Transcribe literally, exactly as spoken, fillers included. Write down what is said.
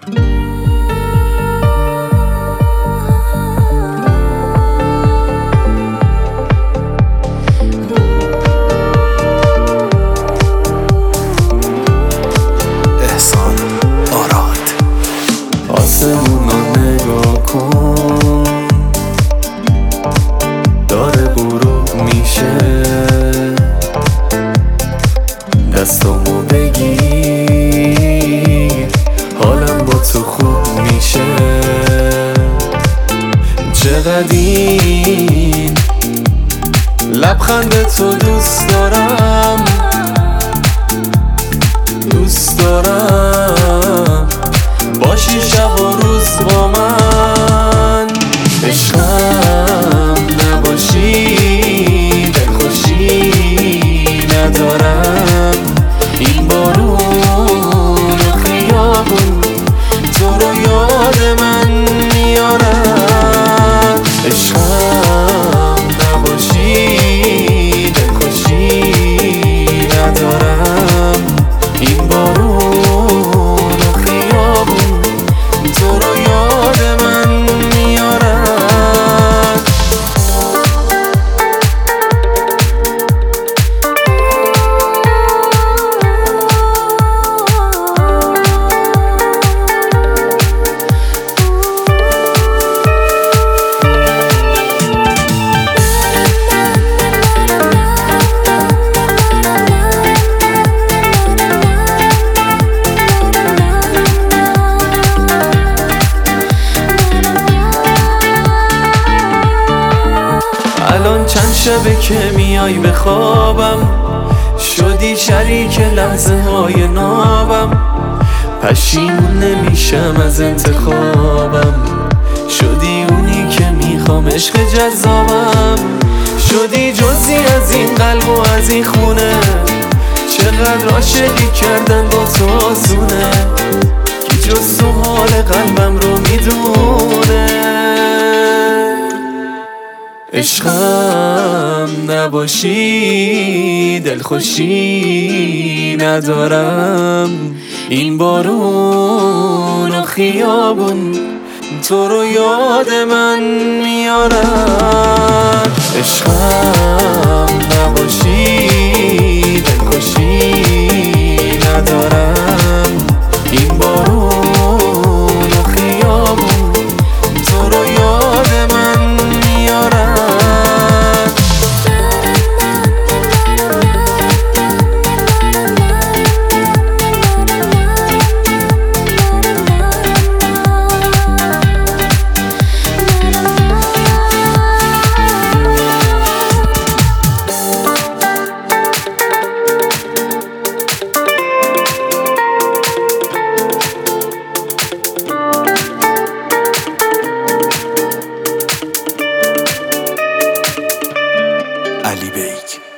آسمون رو نگاه کن، داره غروب میشه. دستامو بگیر، حالم با تو خوب میشه. چقدر این لبخند تو دوست دارم، دوست دارم باشی شب و روز با من. عشقم نباشی دلخوشی ندارم. این بارون و خیابون تو رو یاد من میارم. عشقم نباشی دلخوشی ندارم. این بارون و خیابون تو رو یاد من میارم. الان چند شبه که میای به خوابم، شدی شریک لحظه های نابم. پشیمون نمیشم از انتخابم، شدی اونی که میخوام، عشق جذابم. شدی جزی از این قلب و از این خونه، چقدر عاشقی کردن با تو آسونه. کی جز تو حال قلبم رو میدونه. عشقم نباشی دلخوشی ندارم. این بارون و خیابون تو رو یاد من میارم. عشقم نباشی دلخوشی ندارم. این بارون و خیابون تو رو یاد من میارم. علی بیگ.